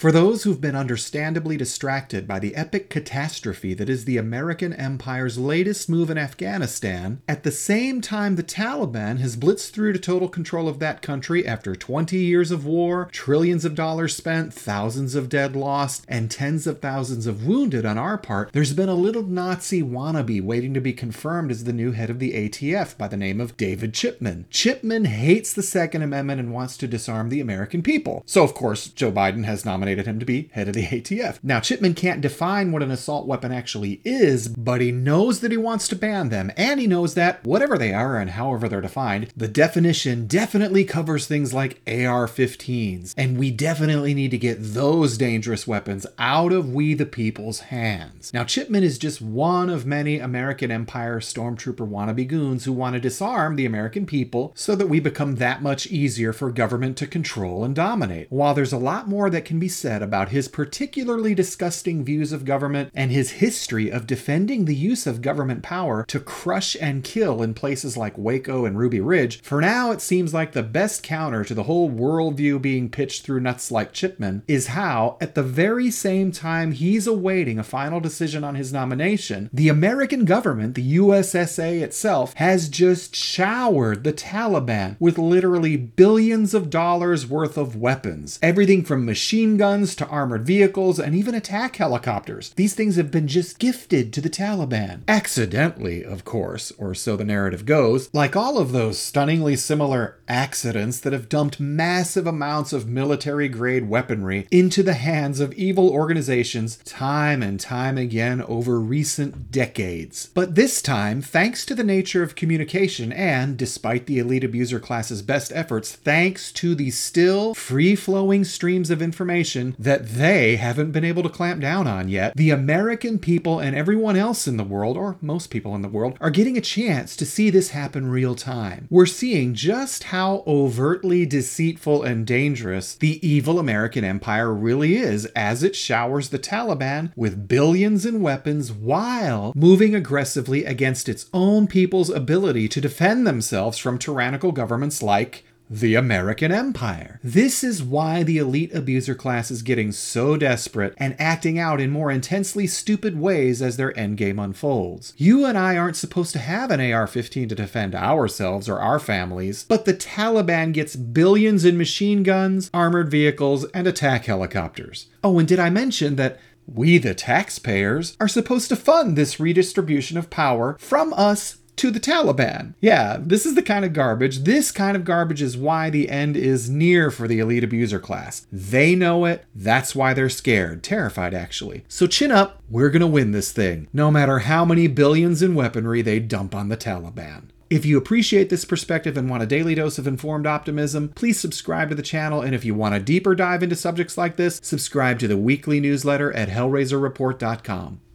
For those who've been understandably distracted by the epic catastrophe that is the American Empire's latest move in Afghanistan, at the same time the Taliban has blitzed through to total control of that country after 20 years of war, trillions of dollars spent, thousands of dead lost, and tens of thousands of wounded on our part, there's been a little Nazi wannabe waiting to be confirmed as the new head of the ATF by the name of David Chipman. Chipman hates the Second Amendment and wants to disarm the American people. So, of course, Joe Biden has nominated him to be head of the ATF. Now, Chipman can't define what an assault weapon actually is, but he knows that he wants to ban them, and he knows that, whatever they are and however they're defined, the definition definitely covers things like AR-15s, and we definitely need to get those dangerous weapons out of we the people's hands. Now, Chipman is just one of many American Empire stormtrooper wannabe goons who want to disarm the American people so that we become that much easier for government to control and dominate. While there's a lot more that can be said about his particularly disgusting views of government and his history of defending the use of government power to crush and kill in places like Waco and Ruby Ridge, for now it seems like the best counter to the whole worldview being pitched through nuts like Chipman is how, at the very same time he's awaiting a final decision on his nomination, the American government, the USSA itself, has just showered the Taliban with literally billions of dollars worth of weapons. Everything from machine guns to armored vehicles and even attack helicopters. These things have been just gifted to the Taliban. Accidentally, of course, or so the narrative goes, like all of those stunningly similar accidents that have dumped massive amounts of military-grade weaponry into the hands of evil organizations time and time again over recent decades. But this time, thanks to the nature of communication and, despite the elite abuser class's best efforts, thanks to the still free-flowing streams of information that they haven't been able to clamp down on yet, the American people and everyone else in the world, or most people in the world, are getting a chance to see this happen real time. We're seeing just how overtly deceitful and dangerous the evil American empire really is as it showers the Taliban with billions in weapons while moving aggressively against its own people's ability to defend themselves from tyrannical governments like the American Empire. This is why the elite abuser class is getting so desperate and acting out in more intensely stupid ways as their endgame unfolds. You and I aren't supposed to have an AR-15 to defend ourselves or our families, but the Taliban gets billions in machine guns, armored vehicles, and attack helicopters. Oh, and did I mention that we, the taxpayers, are supposed to fund this redistribution of power from us to the Taliban? Yeah, this is the kind of garbage. This kind of garbage is why the end is near for the elite abuser class. They know it. That's why they're scared. Terrified, actually. So chin up. We're gonna win this thing, no matter how many billions in weaponry they dump on the Taliban. If you appreciate this perspective and want a daily dose of informed optimism, please subscribe to the channel, and if you want a deeper dive into subjects like this, subscribe to the weekly newsletter at hellraiserreport.com.